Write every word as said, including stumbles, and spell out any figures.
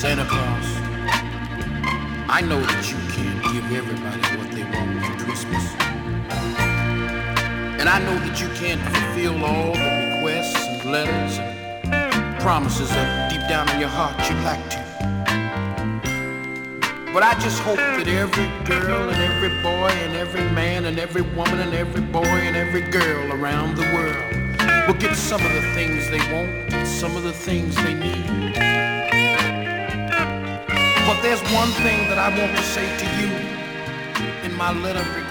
Santa Claus, I know that you can't give everybody what they want for Christmas. And I know that you can't fulfill all the requests and letters and promises that deep down in your heart you'd like to. But I just hope that every girl and every boy and every man and every woman and every boy and every girl around the world will get some of the things they want, some of the things they need. But there's one thing that I want to say to you in my letter of